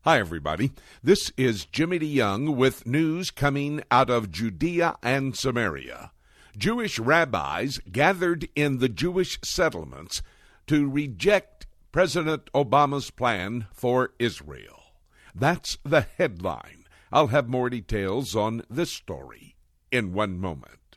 Hi, everybody. This is Jimmy DeYoung with news coming out of Judea and Samaria. Jewish rabbis gathered in the Jewish settlements to reject President Obama's plan for Israel. That's the headline. I'll have more details on this story in one moment.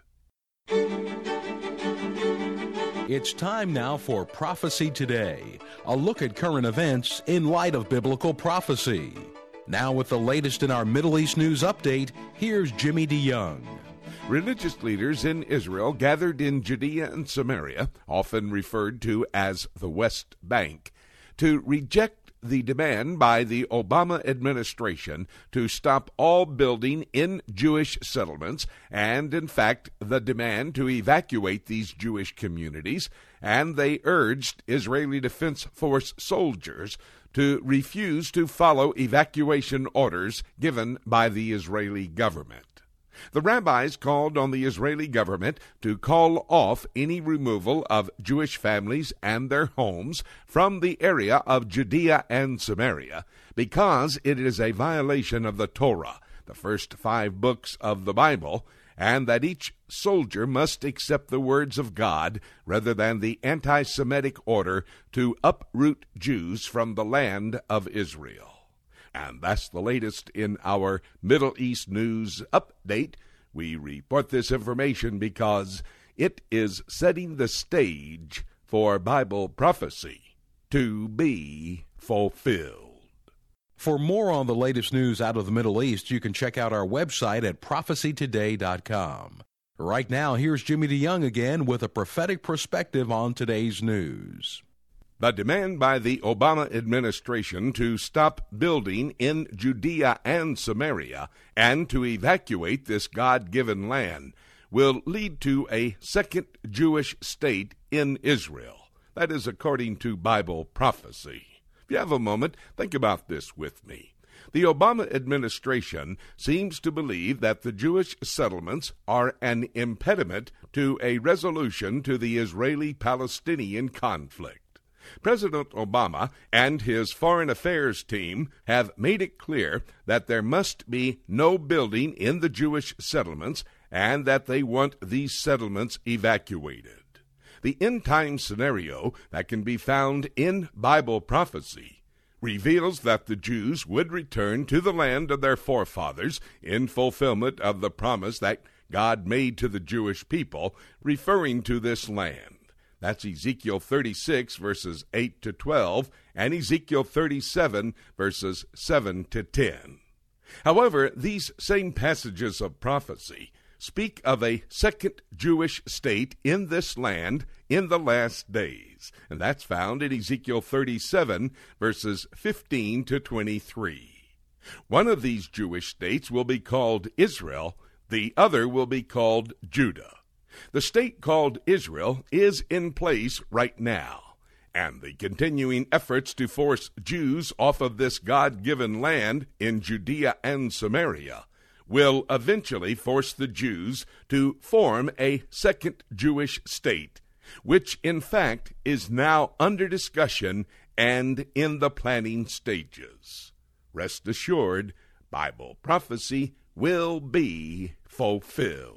It's time now for Prophecy Today, a look at current events in light of biblical prophecy. Now with the latest in our Middle East news update, here's Jimmy DeYoung. Religious leaders in Israel gathered in Judea and Samaria, often referred to as the West Bank, to reject the demand by the Obama administration to stop all building in Jewish settlements, and in fact the demand to evacuate these Jewish communities, and they urged Israeli Defense Force soldiers to refuse to follow evacuation orders given by the Israeli government. The rabbis called on the Israeli government to call off any removal of Jewish families and their homes from the area of Judea and Samaria because it is a violation of the Torah, the first 5 books of the Bible, and that each soldier must accept the words of God rather than the anti-Semitic order to uproot Jews from the land of Israel. And that's the latest in our Middle East news update. We report this information because it is setting the stage for Bible prophecy to be fulfilled. For more on the latest news out of the Middle East, you can check out our website at prophecytoday.com. Right now, here's Jimmy DeYoung again with a prophetic perspective on today's news. The demand by the Obama administration to stop building in Judea and Samaria and to evacuate this God-given land will lead to a second Jewish state in Israel. That is according to Bible prophecy. If you have a moment, think about this with me. The Obama administration seems to believe that the Jewish settlements are an impediment to a resolution to the Israeli-Palestinian conflict. President Obama and his foreign affairs team have made it clear that there must be no building in the Jewish settlements and that they want these settlements evacuated. The end-time scenario that can be found in Bible prophecy reveals that the Jews would return to the land of their forefathers in fulfillment of the promise that God made to the Jewish people, referring to this land. That's Ezekiel 36, verses 8 to 12, and Ezekiel 37, verses 7 to 10. However, these same passages of prophecy speak of a second Jewish state in this land in the last days, and that's found in Ezekiel 37, verses 15 to 23. One of these Jewish states will be called Israel, the other will be called Judah. The state called Israel is in place right now, and the continuing efforts to force Jews off of this God-given land in Judea and Samaria will eventually force the Jews to form a second Jewish state, which in fact is now under discussion and in the planning stages. Rest assured, Bible prophecy will be fulfilled.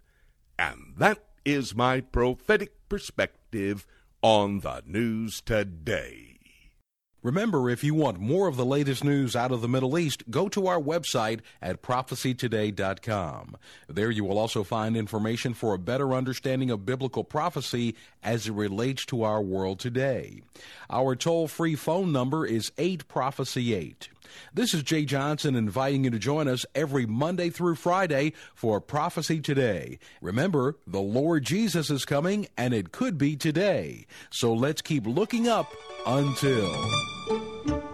And that is my prophetic perspective on the news today. Remember, if you want more of the latest news out of the Middle East, go to our website at prophecytoday.com. There you will also find information for a better understanding of biblical prophecy as it relates to our world today. Our toll-free phone number is 8-Prophecy-8. This is Jay Johnson inviting you to join us every Monday through Friday for Prophecy Today. Remember, the Lord Jesus is coming, and it could be today. So let's keep looking up until...